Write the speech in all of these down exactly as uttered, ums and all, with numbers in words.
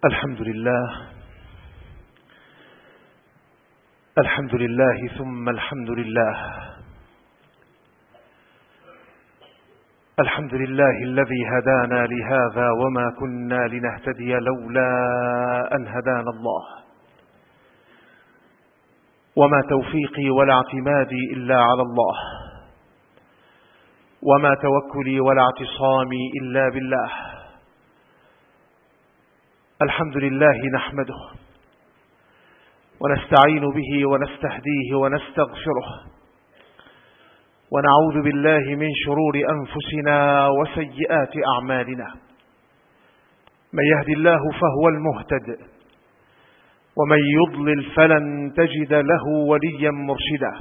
الحمد لله الحمد لله ثم الحمد لله الحمد لله الذي هدانا لهذا وما كنا لنهتدي لولا أن هدانا الله، وما توفيقي ولا اعتمادي إلا على الله، وما توكلي ولا اعتصامي إلا بالله. الحمد لله نحمده ونستعين به ونستهديه ونستغفره، ونعوذ بالله من شرور أنفسنا وسيئات أعمالنا. من يهد الله فهو المهتد، ومن يضلل فلن تجد له وليا مرشدا.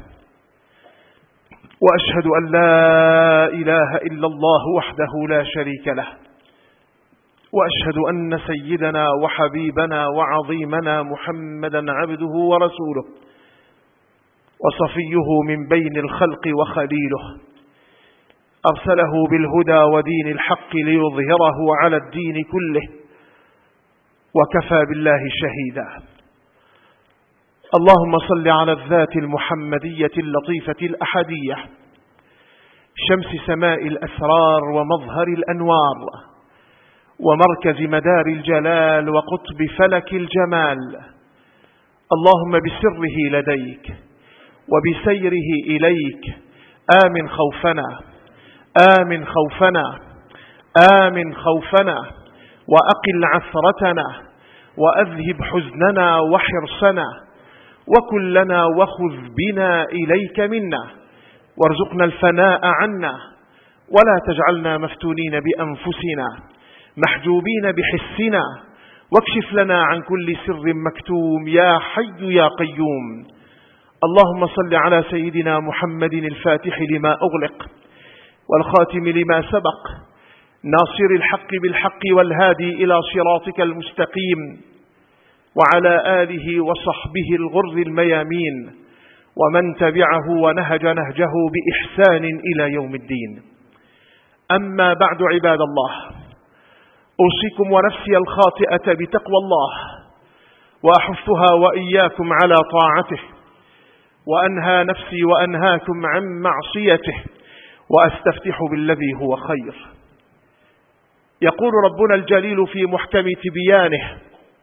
وأشهد أن لا إله إلا الله وحده لا شريك له، وأشهد أن سيدنا وحبيبنا وعظيمنا محمدا عبده ورسوله، وصفيه من بين الخلق وخليله، أرسله بالهدى ودين الحق ليظهره على الدين كله، وكفى بالله شهيدا. اللهم صل على الذات المحمدية اللطيفة الأحدية، شمس سماء الأسرار ومظهر الأنوار، ومركز مدار الجلال وقطب فلك الجمال. اللهم بسره لديك وبسيره إليك آمن خوفنا آمن خوفنا آمن خوفنا وأقل عثرتنا وأذهب حزننا وحرصنا، وكن لنا وخذ بنا إليك منا، وارزقنا الفناء عنا، ولا تجعلنا مفتونين بأنفسنا محجوبين بحسنا، واكشف لنا عن كل سر مكتوم يا حي يا قيوم. اللهم صل على سيدنا محمد الفاتح لما أغلق والخاتم لما سبق، ناصر الحق بالحق والهادي إلى صراطك المستقيم، وعلى آله وصحبه الغر الميامين، ومن تبعه ونهج نهجه بإحسان إلى يوم الدين. أما بعد عباد الله، أوصيكم ونفسي الخاطئة بتقوى الله، وأحثها وإياكم على طاعته، وأنهى نفسي وأنهاكم عن معصيته، وأستفتح بالذي هو خير. يقول ربنا الجليل في محكم تبيانه: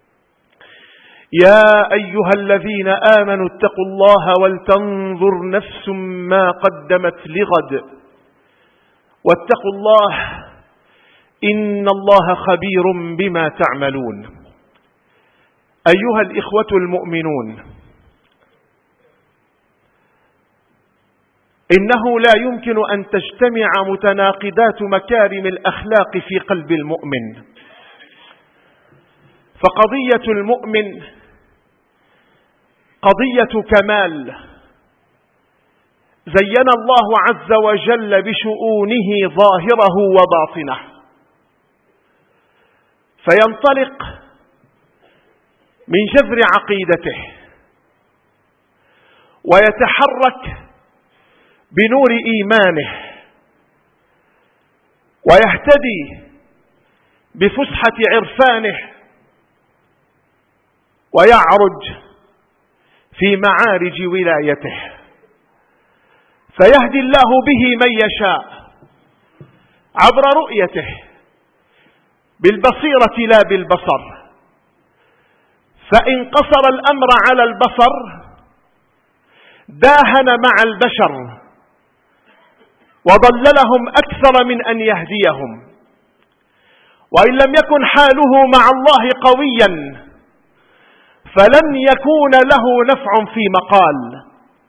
يا أيها الذين آمنوا اتقوا الله ولتنظر نفس ما قدمت لغد، واتقوا الله إن الله خبير بما تعملون. أيها الإخوة المؤمنون، إنه لا يمكن أن تجتمع متناقضات مكارم الأخلاق في قلب المؤمن، فقضية المؤمن قضية كمال زين الله عز وجل بشؤونه ظاهره وباطنه، فينطلق من جذر عقيدته ويتحرك بنور إيمانه، ويهتدي بفسحة عرفانه، ويعرج في معارج ولايته، فيهدي الله به من يشاء عبر رؤيته بالبصيرة لا بالبصر. فإن قصر الأمر على البصر داهن مع البشر وضللهم أكثر من أن يهديهم. وإن لم يكن حاله مع الله قويا فلن يكون له نفع في مقال.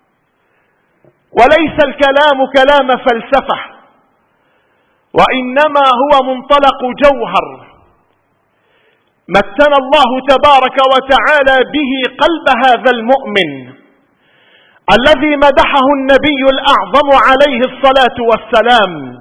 وليس الكلام كلام فلسفة، وإنما هو منطلق جوهر متن الله تبارك وتعالى به قلب هذا المؤمن الذي مدحه النبي الأعظم عليه الصلاة والسلام،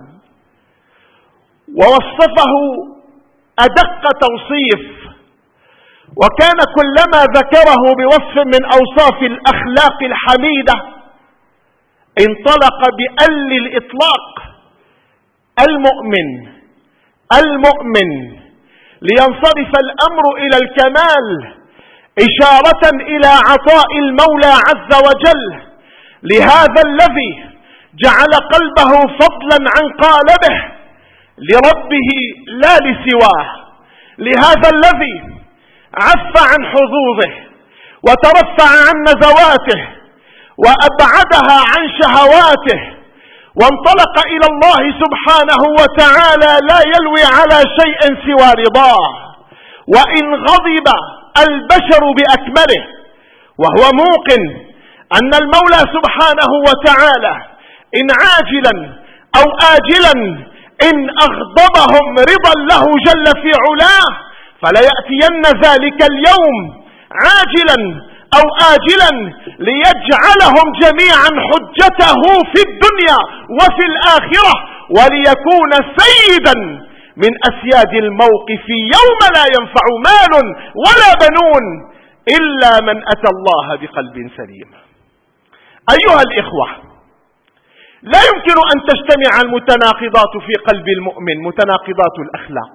ووصفه أدق توصيف، وكان كلما ذكره بوصف من أوصاف الأخلاق الحميدة انطلق بأل الإطلاق: المؤمن المؤمن لينصرف الأمر إلى الكمال، إشارة إلى عطاء المولى عز وجل لهذا الذي جعل قلبه فضلا عن قالبه لربه لا لسواه، لهذا الذي عف عن حظوظه وترفع عن نزواته وأبعدها عن شهواته وانطلق إلى الله سبحانه وتعالى لا يلوي على شيء سوى رضاه. وإن غضب البشر بأكمله وهو موقن أن المولى سبحانه وتعالى إن عاجلا أو آجلا إن أغضبهم رضا له جل في علاه فليأتين ذلك اليوم عاجلا أو آجلا ليجعلهم جميعا حجته في الدنيا وفي الآخرة وليكون سيدا من أسياد الموقف يوم لا ينفع مال ولا بنون إلا من أتى الله بقلب سليم. أيها الإخوة، لا يمكن أن تجتمع المتناقضات في قلب المؤمن، متناقضات الأخلاق.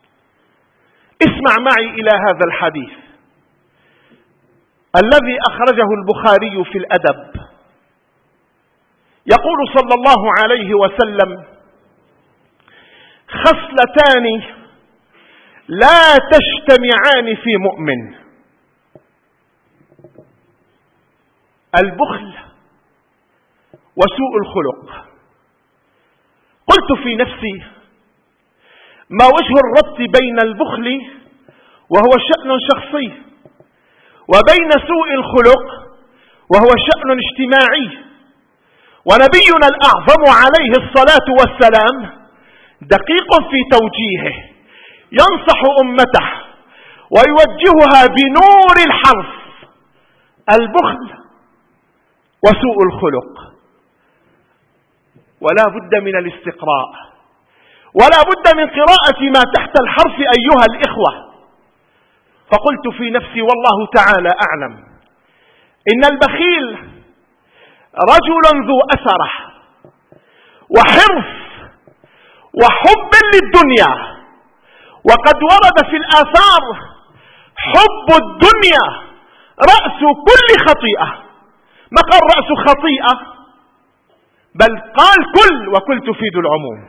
اسمع معي إلى هذا الحديث الذي أخرجه البخاري في الأدب. يقول صلى الله عليه وسلم: خصلتان لا تجتمعان في مؤمن: البخل وسوء الخلق. قلت في نفسي: ما وجه الربط بين البخل وهو شأن شخصي وبين سوء الخلق وهو شأن اجتماعي؟ ونبينا الأعظم عليه الصلاة والسلام دقيق في توجيهه، ينصح أمته ويوجهها بنور الحرف: البخل وسوء الخلق. ولا بد من الاستقراء ولا بد من قراءة ما تحت الحرف أيها الإخوة. فقلت في نفسي والله تعالى أعلم إن البخيل رجل ذو أثرة وحرص وحب للدنيا، وقد ورد في الآثار: حب الدنيا رأس كل خطيئة. ما قال رأس خطيئة، بل قال كل، وكل تفيد العموم.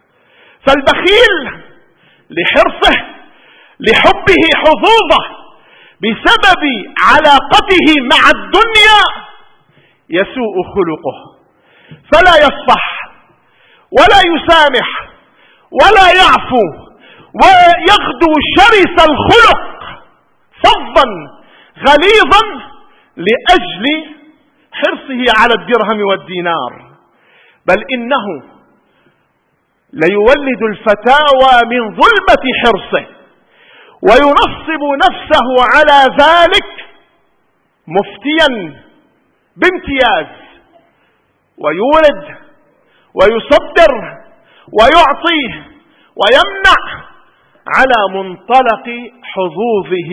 فالبخيل لحرصه لحبه حظوظه بسبب علاقته مع الدنيا يسوء خلقه، فلا يصفح ولا يسامح ولا يعفو، ويغدو شرس الخلق فظا غليظا لأجل حرصه على الدرهم والدينار. بل إنه ليولد الفتاوى من ظلمة حرصه وينصب نفسه على ذلك مفتيا بامتياز، ويولد ويصدر ويعطي ويمنع على منطلق حظوظه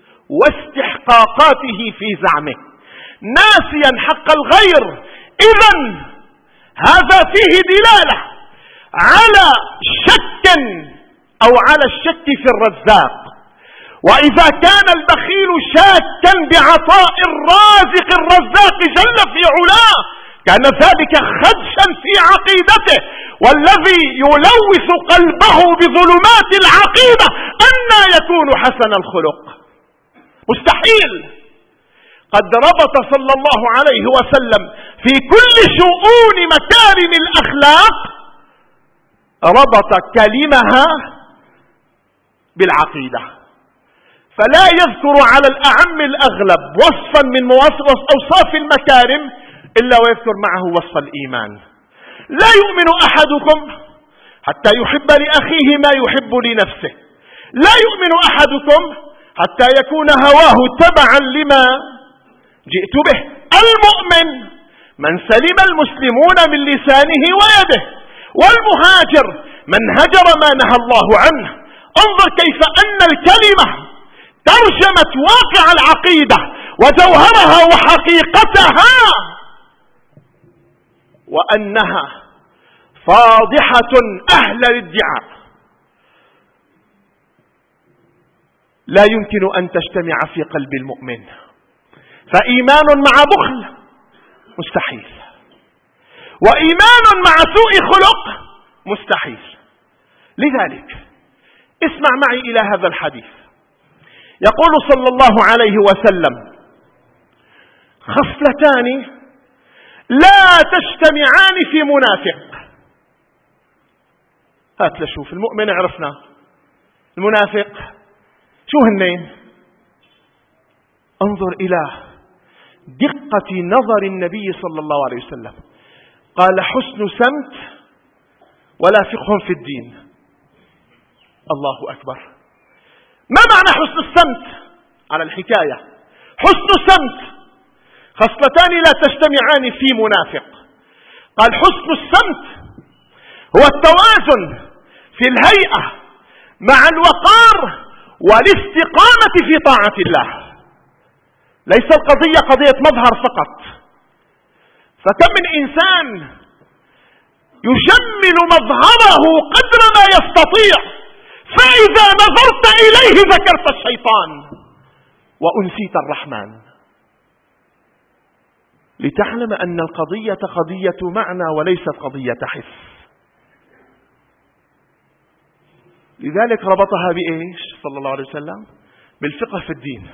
واستحقاقاته في زعمه، ناسيا حق الغير. إذن هذا فيه دلالة على شك أو على الشك في الرزاق. وإذا كان البخيل شاكا بعطاء الرازق الرزاق جل في علاه كان ذلك خدشا في عقيدته، والذي يلوث قلبه بظلمات العقيدة أنى يكون حسن الخلق؟ مستحيل. قد ربط صلى الله عليه وسلم في كل شؤون مكارم الأخلاق، ربط كلمها بالعقيدة، فلا يذكر على الأعم الأغلب وصفا من أوصاف المكارم إلا ويذكر معه وصف الإيمان. لا يؤمن أحدكم حتى يحب لأخيه ما يحب لنفسه، لا يؤمن أحدكم حتى يكون هواه تبعا لما جئت به. المؤمن من سلم المسلمون من لسانه ويده، والمهاجر من هجر ما نهى الله عنه. انظر كيف أن الكلمة ترجمت واقع العقيدة وجوهرها وحقيقتها، وأنها فاضحة أهل الادعاء. لا يمكن أن تجتمع في قلب المؤمن. فإيمان مع بخل مستحيل، وإيمان مع سوء خلق مستحيل. لذلك اسمع معي إلى هذا الحديث. يقول صلى الله عليه وسلم: خصلتان لا تجتمعان في منافق. هات لشوف المؤمن عرفنا، المنافق شو هنين؟ انظر إلى دقة نظر النبي صلى الله عليه وسلم. قال: حسن سمت ولا فقه في الدين. الله أكبر. ما معنى حسن السمت؟ على الحكاية. حسن سمت، خصلتان لا تجتمعان في منافق. قال: حسن السمت هو التوازن في الهيئة مع الوقار والاستقامة في طاعة الله. ليس القضية قضية مظهر فقط. فكم من إنسان يجمل مظهره قدر ما يستطيع، فإذا نظرت إليه ذكرت الشيطان وأنسيت الرحمن. لتعلم أن القضية قضية معنى وليست قضية حس. لذلك ربطها بإيش صلى الله عليه وسلم؟ بالفقه في الدين.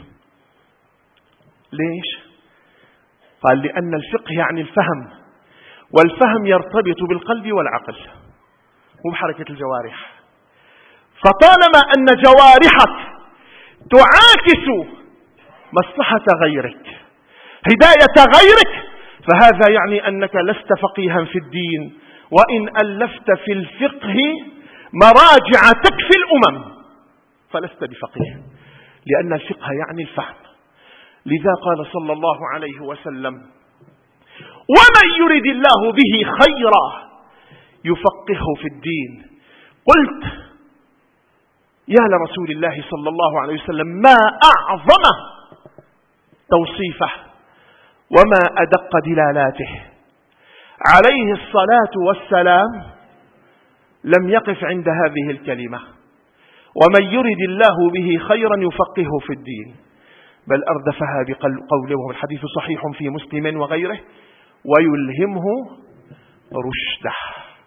ليش؟ قال: لأن الفقه يعني الفهم، والفهم يرتبط بالقلب والعقل وبحركة الجوارح. فطالما أن جوارحك تعاكس مصلحة غيرك، هداية غيرك، فهذا يعني أنك لست فقيها في الدين، وإن ألفت في الفقه مراجع تكفي الأمم فلست بفقيه، لأن الفقه يعني الفهم. لذا قال صلى الله عليه وسلم: ومن يرد الله به خيرا يفقهه في الدين. قلت: يا لرسول الله صلى الله عليه وسلم، ما أعظم توصيفه وما أدق دلالاته. عليه الصلاة والسلام لم يقف عند هذه الكلمة: ومن يرد الله به خيرا يفقهه في الدين، بل أردفها بقوله، وهو الحديث صحيح في مسلم وغيره: ويلهمه رشده.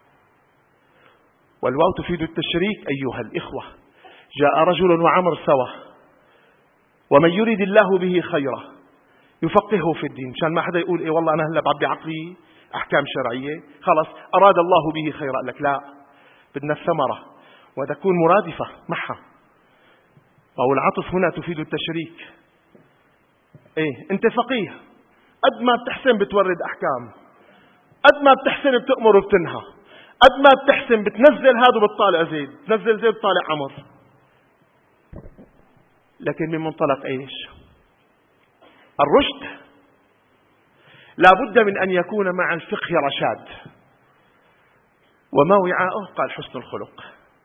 والواو تفيد التشريك أيها الإخوة. جاء رجل وعمر سوا، ومن يرد الله به خيرا يفقهه في الدين. مشان ما حدا يقول: إيه والله أنا هلا بعبي عقلي أحكام شرعية خلاص أراد الله به خيرا. لك لا، بدنا الثمرة وتكون مرادفة معها. أو العطف هنا تفيد التشريك. إيه، أنت فقيه، قد ما بتحسن بتورد أحكام، قد ما بتحسن بتأمر وبتنهى، قد ما بتحسن بتنزل هذا وبتطالع زيد، تنزل زيد بتطالع عمر. لكن من منطلق إيش؟ الرشد لا بد من أن يكون مع الفقه رشاد. وما وعاؤه؟ قال: حسن الخلق.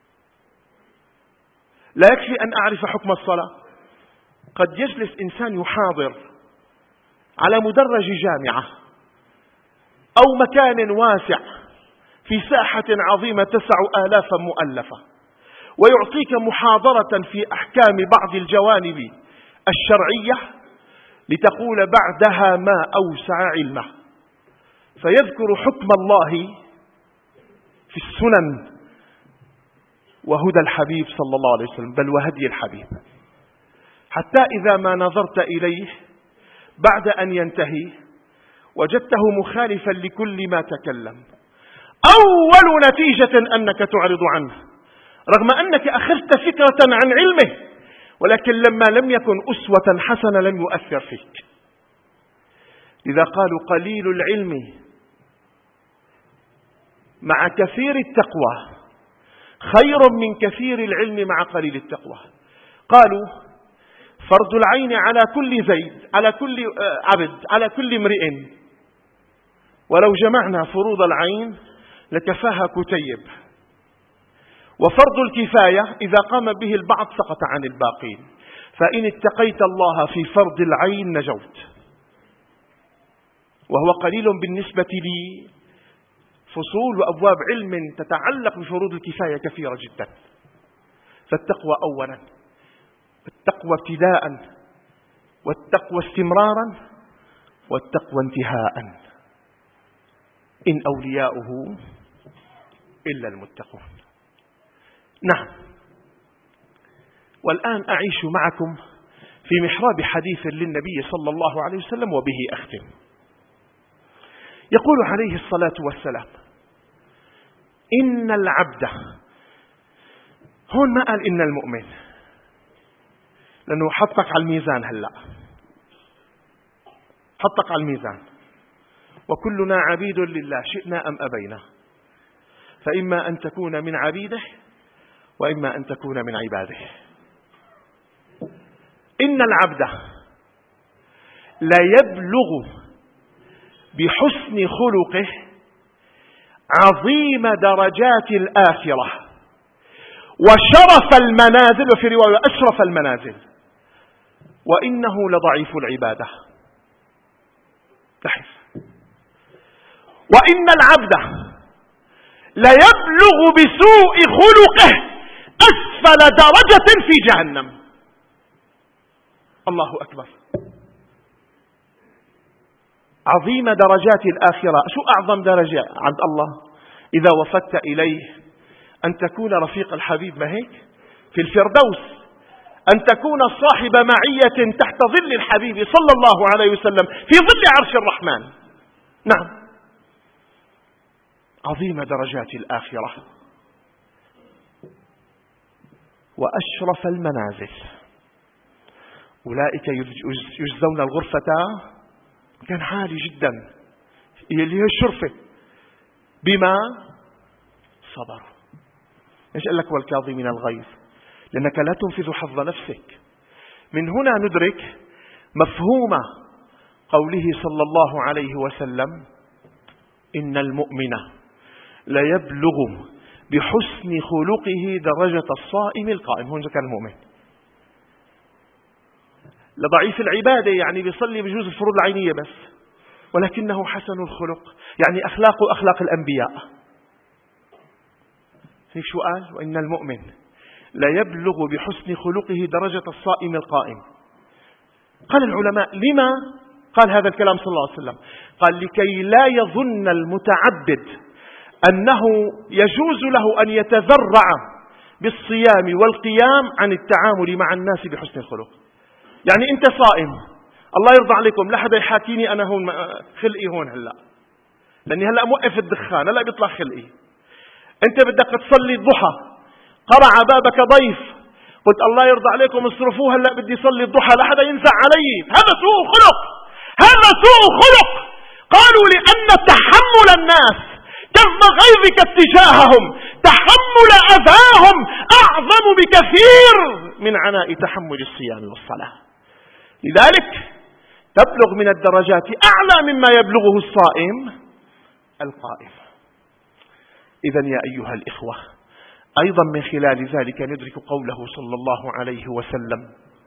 لا يكفي أن أعرف حكم الصلاة. قد يجلس إنسان يحاضر على مدرج جامعة أو مكان واسع في ساحة عظيمة تسع آلافا مؤلفة، ويعطيك محاضرة في أحكام بعض الجوانب الشرعية لتقول بعدها ما أوسع علمه، فيذكر حكم الله في السنن وهدى الحبيب صلى الله عليه وسلم، بل وهدي الحبيب، حتى إذا ما نظرت إليه بعد أن ينتهي وجدته مخالفا لكل ما تكلم. أول نتيجة أنك تعرض عنه، رغم أنك أخذت فكرة عن علمه، ولكن لما لم يكن أسوة حسنة لم يؤثر فيك. لذا قالوا: قليل العلم مع كثير التقوى خير من كثير العلم مع قليل التقوى. قالوا: فرض العين على كل زيد، على كل عبد، على كل امرئ، ولو جمعنا فروض العين لكفاها كتيب. وفرض الكفاية إذا قام به البعض سقط عن الباقين، فإن اتقيت الله في فرض العين نجوت. وهو قليل بالنسبة لي. فصول وأبواب علم تتعلق بفروض الكفاية كثيرة جدا. فالتقوى أولا، التقوى ابتداء، والتقوى استمرارا، والتقوى انتهاء. إن أولياؤه إلا المتقون. نعم. والآن أعيش معكم في محراب حديث للنبي صلى الله عليه وسلم، وبه أختم. يقول عليه الصلاة والسلام: إن العبد، هون ما قال إن المؤمن، لأنه حطك على الميزان. هلأ حطك على الميزان، وكلنا عبيد لله شئنا أم أبينا، فإما أن تكون من عبيده وإما أن تكون من عباده. إن العبد لا يبلغ بحسن خلقه عظيم درجات الآخرة وشرف المنازل، وفي رواية أشرف المنازل، وإنه لضعيف العبادة. تحف. وإن العبد لا يبلغ بسوء خلقه أسفل درجة في جهنم. الله أكبر. عظيم درجات الآخرة. شو أعظم درجة عند الله؟ إذا وصلت إليه أن تكون رفيق الحبيب، ما هيك؟ في الفردوس، أن تكون صاحب معية تحت ظل الحبيب صلى الله عليه وسلم في ظل عرش الرحمن. نعم. عظيم درجات الآخرة وأشرف المنازل. أولئك يجزون الغرفة كان عالي جدا، اللي هي الشرفة، بما صبروا. ايش قال لك؟ والكاظمين الغيظ، لأنك لا تنفذ حظ نفسك. من هنا ندرك مفهوم قوله صلى الله عليه وسلم: إن المؤمن لا يبلغ بحسن خلقه درجة الصائم القائم. هون كان المؤمن. لضعيف العبادة يعني بيصلي بجوز الفروض العينية بس، ولكنه حسن الخلق، يعني أخلاقه أخلاق الأنبياء. هيك شو قال؟ وإن المؤمن لا يبلغ بحسن خلقه درجة الصائم القائم. قال العلماء: لما قال هذا الكلام صلى الله عليه وسلم؟ قال: لكي لا يظن المتعبد أنه يجوز له أن يتذرع بالصيام والقيام عن التعامل مع الناس بحسن الخلق. يعني أنت صائم، الله يرضى عليكم، لا حدا يحاكيني أنا هون خلقي هون هلأ، لأني هلأ موقف الدخان، هلأ بيطلع خلقي. أنت بدك تصلي الضحى، قرع بابك ضيف، قلت الله يرضى عليكم اصرفوه، هلأ بدي صلي الضحى، لا حدا ينزع علي. هذا سوء خلق، هذا سوء خلق. قالوا: لأن تحمل الناس كظم غيظك اتجاههم، تحمل أذاهم أعظم بكثير من عناء تحمل الصيام والصلاة. لذلك تبلغ من الدرجات أعلى مما يبلغه الصائم القائم. إذن يا أيها الإخوة، أيضا من خلال ذلك ندرك قوله صلى الله عليه وسلم: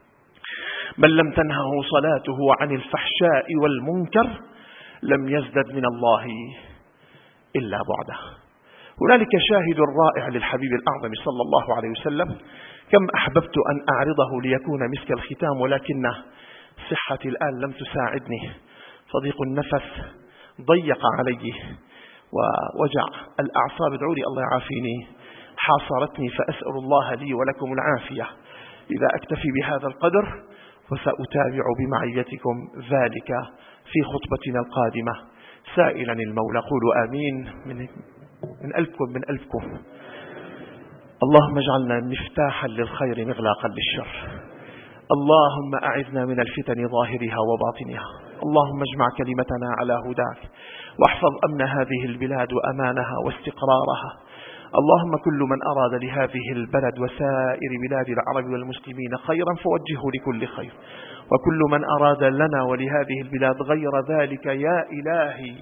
من لم تنهه صلاته عن الفحشاء والمنكر لم يزدد من الله إلا بعده. هنالك شاهد رائع للحبيب الأعظم صلى الله عليه وسلم، كم أحببت أن أعرضه ليكون مسك الختام، ولكن صحتي الآن لم تساعدني، فضيق النفس ضيق علي ووجع الأعصاب، ادعوا لي الله يعافيني، حاصرتني، فأسأل الله لي ولكم العافية. إذا أكتفي بهذا القدر وسأتابع بمعيتكم ذلك في خطبتنا القادمة، سائلا المولى، قولوا آمين من, من قلبكم من قلبكم. اللهم اجعلنا مفتاحا للخير مغلاقا للشر. اللهم أعذنا من الفتن ظاهرها وباطنها. اللهم اجمع كلمتنا على هداك، واحفظ أمن هذه البلاد وأمانها واستقرارها. اللهم كل من أراد لهذه البلد وسائر بلاد العرب والمسلمين خيرا فوجهه لكل خير، وكل من أراد لنا ولهذه البلاد غير ذلك يا إلهي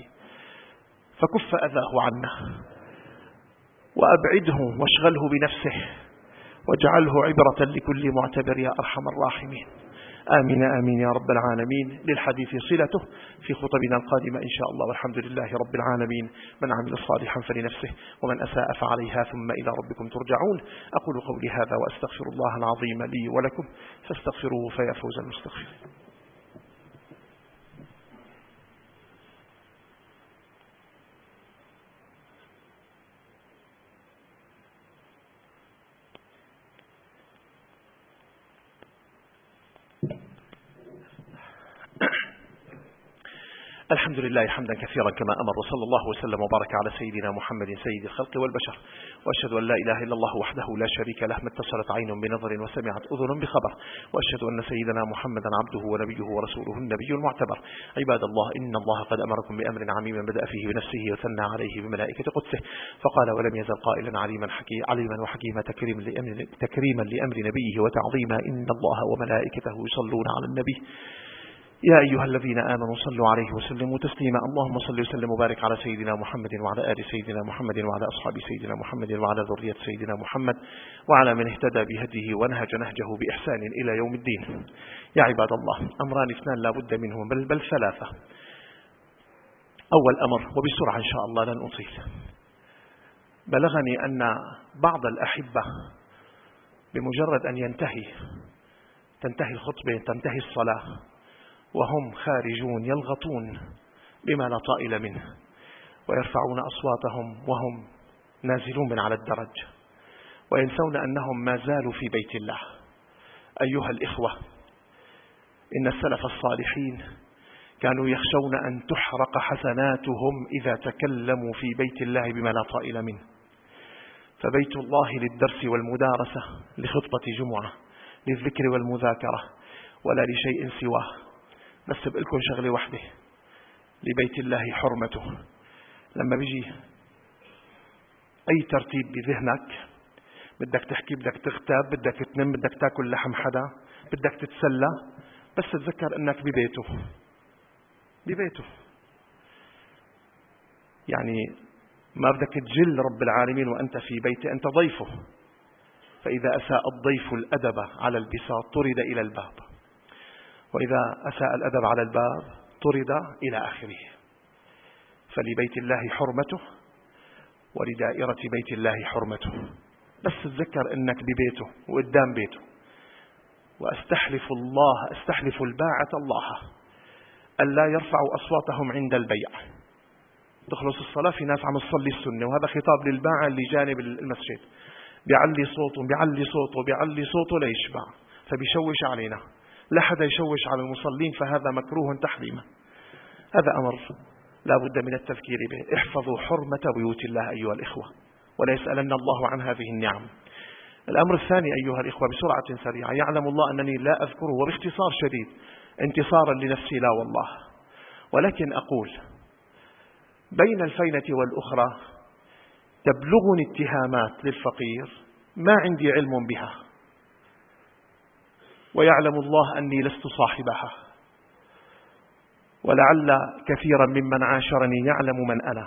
فكف أذاه عنا، وأبعده واشغله بنفسه، واجعله عبرة لكل معتبر يا أرحم الراحمين. آمين آمين يا رب العالمين. للحديث صلته في خطبنا القادمة إن شاء الله، والحمد لله رب العالمين. من عمل صالحا فلنفسه ومن أساء فعليها ثم إلى ربكم ترجعون. أقول قولي هذا وأستغفر الله العظيم لي ولكم فاستغفروه فيا فوز المستغفرين. الحمد لله حمدا كثيرا كما أمر، وصلى الله وسلم وبارك على سيدنا محمد سيد الخلق والبشر، وأشهد أن لا إله إلا الله وحده لا شريك له، ما اتصلت عين بنظر وسمعت أذن بخبر، وأشهد أن سيدنا محمدا عبده ونبيه ورسوله النبي المعتبر. عباد الله، إن الله قد أمركم بأمر عميم بدأ فيه بنفسه وثنى عليه بملائكة قدسه، فقال ولم يزل قائلا عليما حكي عليما وحكيما تكريما لأمر, تكريما لأمر نبيه وتعظيما: إن الله وملائكته يصلون على النبي يا أيها الذين آمنوا صلوا عليه وسلموا تسليما. اللهم صل وسلم وبارك على سيدنا محمد وعلى آل سيدنا محمد وعلى أصحاب سيدنا محمد وعلى ذرية سيدنا محمد وعلى من اهتدى بهديه ونهج نهجه بإحسان إلى يوم الدين. يا عباد الله، أمران اثنان لا بد منهم، بل, بل ثلاثة. أول أمر، وبسرعة إن شاء الله لن أطيل، بلغني أن بعض الأحبة بمجرد أن ينتهي تنتهي الخطبة تنتهي الصلاة وهم خارجون يلغطون بما لا طائل منه، ويرفعون أصواتهم وهم نازلون من على الدرج، وينسون أنهم ما زالوا في بيت الله. أيها الإخوة، إن السلف الصالحين كانوا يخشون أن تحرق حسناتهم إذا تكلموا في بيت الله بما لا طائل منه، فبيت الله للدرس والمدارسة، لخطبة جمعة، للذكر والمذاكرة، ولا لشيء سواه. بس بقلكم شغلة واحدة: لبيت الله حرمته. لما بيجي أي ترتيب بذهنك، بدك تحكي، بدك تغتاب، بدك تنم، بدك تاكل لحم حدا، بدك تتسلى، بس تذكر أنك ببيته ببيته يعني ما بدك تجل رب العالمين وأنت في بيته، أنت ضيفه. فإذا أساء الضيف الأدب على البساط طرد إلى الباب، وإذا أساء الأدب على الباب طرد إلى آخره. فلبيت الله حرمته، ولدائرة بيت الله حرمته. بس تذكر أنك ببيته وقدام بيته. وأستحلف الله أستحلف الباعة الله ألا يرفعوا أصواتهم عند البيع. تخلص الصلاة، في ناس عم تصلي السنة، وهذا خطاب للباعة اللي جانب المسجد، بيعلي صوته بيعلي صوته بيعلي صوته ليشبع، فبيشوش علينا. لا حدا يشوش على المصلين، فهذا مكروه تحريما. هذا أمر لا بد من التذكير به. احفظوا حرمة بيوت الله أيها الإخوة، ولا يسألن الله عن هذه النعم. الأمر الثاني أيها الإخوة بسرعة سريعة، يعلم الله أنني لا أذكره وباختصار شديد انتصارا لنفسي، لا والله، ولكن أقول بين الفينة والأخرى تبلغني اتهامات للفقير ما عندي علم بها، ويعلم الله أني لست صاحبها، ولعل كثيرا ممن عاشرني يعلم من أنا،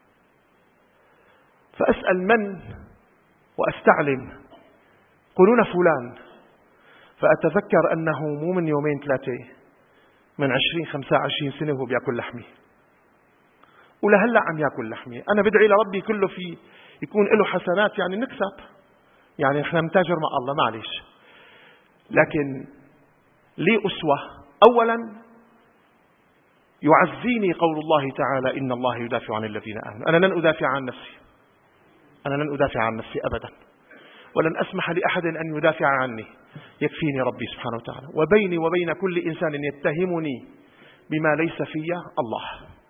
فأسأل من وأستعلم، قلون فلان، فأتذكر أنه مو من يومين ثلاثة، من عشرين خمسة عشرين سنة وهو بيأكل لحمي، ولهلأ عم يأكل لحمي. أنا بدعي لربي كله في يكون له حسنات، يعني نكسب، يعني إحنا نتاجر مع الله، معلش. لكن لي أسوة. أولا يعزيني قول الله تعالى: إن الله يدافع عن الذين آمنوا. أنا لن أدافع عن نفسي، أنا لن أدافع عن نفسي أبدا، ولن أسمح لأحد أن يدافع عني، يكفيني ربي سبحانه وتعالى. وبيني وبين كل إنسان يتهمني بما ليس في الله.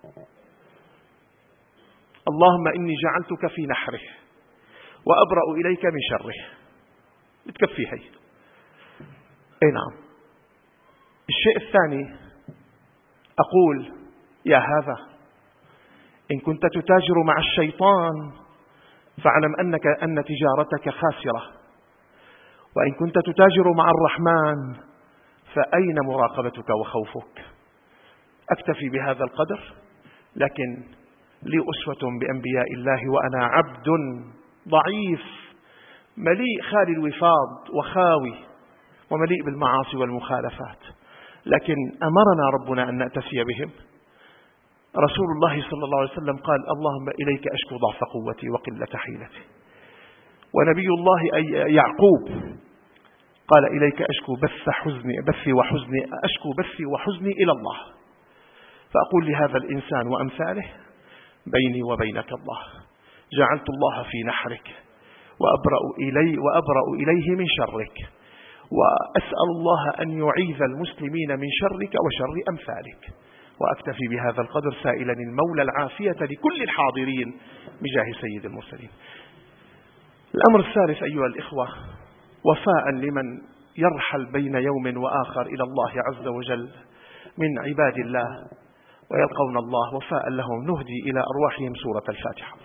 اللهم إني جعلتك في نحره وأبرأ إليك من شره. بتكفي هي. أي نعم. الشيء الثاني أقول: يا هذا، إن كنت تتاجر مع الشيطان فاعلم أنك أن تجارتك خاسرة، وإن كنت تتاجر مع الرحمن فأين مراقبتك وخوفك؟ أكتفي بهذا القدر، لكن لي أسوة بأنبياء الله، وأنا عبد ضعيف مليء خالي الوفاض وخاوي ومليء بالمعاصي والمخالفات، لكن أمرنا ربنا أن نأتسي بهم. رسول الله صلى الله عليه وسلم قال: اللهم إليك أشكو ضعف قوتي وقلة حيلتي. ونبي الله يعقوب قال: إليك أشكو بث حزني بثي وحزني أشكو بثي وحزني إلى الله. فأقول لهذا الإنسان وأمثاله: بيني وبينك الله، جعلت الله في نحرك وأبرأ إلي وأبرأ إليه من شرك، وأسأل الله أن يعيذ المسلمين من شرك وشر أمثالك. وأكتفي بهذا القدر سائلا المولى العافية لكل الحاضرين بجاه سيد المرسلين. الأمر الثالث أيها الإخوة، وفاء لمن يرحل بين يوم وآخر إلى الله عز وجل من عباد الله ويلقون الله، وفاء لهم نهدي إلى أرواحهم سورة الفاتحة.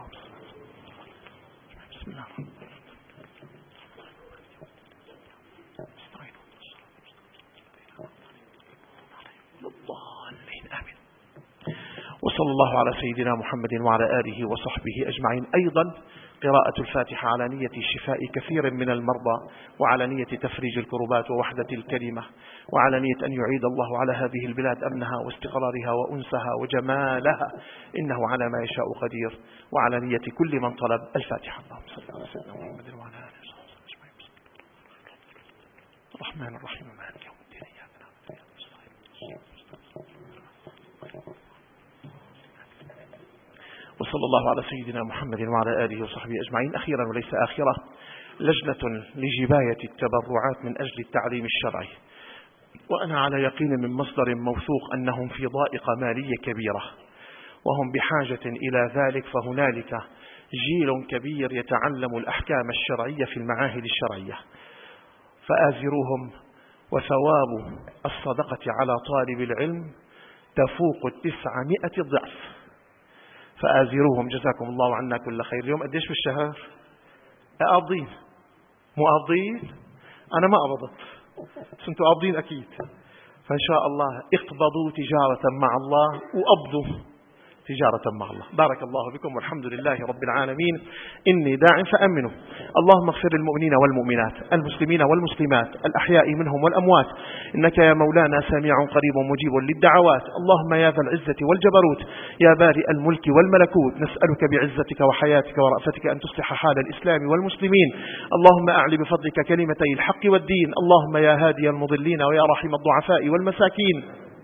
بسم الله. وصلى الله على سيدنا محمد وعلى آله وصحبه أجمعين. أيضا قراءة الفاتحة على نية شفاء كثير من المرضى، وعلى نية تفريج الكربات ووحدة الكلمة، وعلى نية أن يعيد الله على هذه البلاد أمنها واستقرارها وأنسها وجمالها، إنه على ما يشاء قدير. وعلى نية كل من طلب الفاتحة. اللهم صل على سيدنا محمد وعلى آله وصحبه أجمعين. الرحمن الرحيم مالك يوم الدين إياك نعبد وإياك نستعين. وصلى الله على سيدنا محمد وعلى آله وصحبه أجمعين. أخيرا وليس آخرة، لجنة لجباية التبرعات من أجل التعليم الشرعي، وأنا على يقين من مصدر موثوق أنهم في ضائقة مالية كبيرة وهم بحاجة إلى ذلك. فهنالك جيل كبير يتعلم الأحكام الشرعية في المعاهد الشرعية، فآزروهم. وثواب الصدقة على طالب العلم تفوق التسعمائة ضعف، فآزروهم. جزاكم الله عنا كل خير. اليوم قديش في الشهر؟ قابضين مو قابضين؟ أنا ما قبضت، بس أنتوا قابضين أكيد. فإن شاء الله اقبضوا تجارة مع الله وأبضوا تجارة مع الله. بارك الله بكم والحمد لله رب العالمين. إني داع فأمنوا. اللهم اغفر للمؤمنين والمؤمنات، المسلمين والمسلمات، الأحياء منهم والأموات، إنك يا مولانا سميع قريب مجيب للدعوات. اللهم يا ذا العزة والجبروت، يا بارئ الملك والملكوت، نسألك بعزتك وحياتك ورأفتك أن تصلح حال الإسلام والمسلمين. اللهم أعلي بفضلك كلمتي الحق والدين. اللهم يا هادي المضلين ويا رحم الضعفاء والمساكين،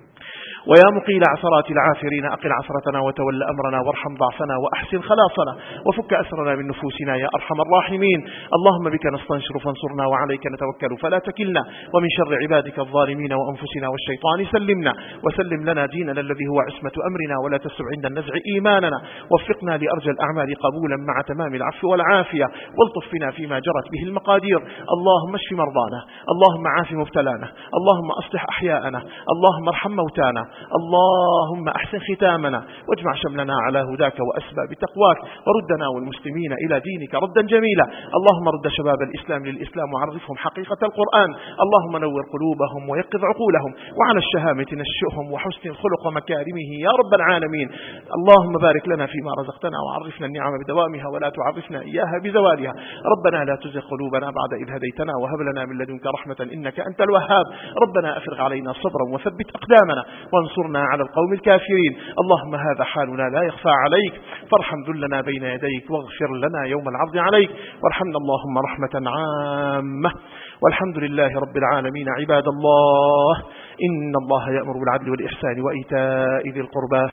ويا مقيل عثرات العاثرين، أقل عثرتنا وتول أمرنا وارحم ضعفنا وأحسن خلاصنا وفك أسرنا من نفوسنا يا أرحم الراحمين. اللهم بك نستنشر فانصرنا وعليك نتوكل فلا تكلنا، ومن شر عبادك الظالمين وأنفسنا والشيطان سلمنا، وسلم لنا ديننا الذي هو عصمة أمرنا، ولا تسع عند النزع إيماننا، وفقنا لأرجى الأعمال قبولا مع تمام العفو والعافية، والطف بنا فيما جرت به المقادير. اللهم اشف مرضانا، اللهم عاف مبتلانا، اللهم أصلح أحياءنا، اللهم ارحم موتانا، اللهم أحسن ختامنا، واجمع شملنا على هداك وأسباب تقواك، وردنا والمسلمين إلى دينك ردا جميلا. اللهم رد شباب الإسلام للإسلام وعرفهم حقيقة القرآن. اللهم نور قلوبهم ويقظ عقولهم، وعلى الشهامة نشئهم وحسن الخلق ومكارمه يا رب العالمين. اللهم بارك لنا فيما رزقتنا، وعرفنا النعم بدوامها ولا تعرفنا إياها بزوالها. ربنا لا تزغ قلوبنا بعد إذ هديتنا، وهب لنا من لدنك رحمة إنك أنت الوهاب. ربنا أفرغ علينا صبرا وثبت أقدامنا، وانصرنا على القوم الكافرين. اللهم هذا حالنا لا يخفى عليك، فارحم ذلنا بين يديك، واغفر لنا يوم العرض عليك، وارحمنا اللهم رحمة عامة. والحمد لله رب العالمين. عباد الله، إن الله يأمر بالعدل والإحسان وإيتاء ذي القربى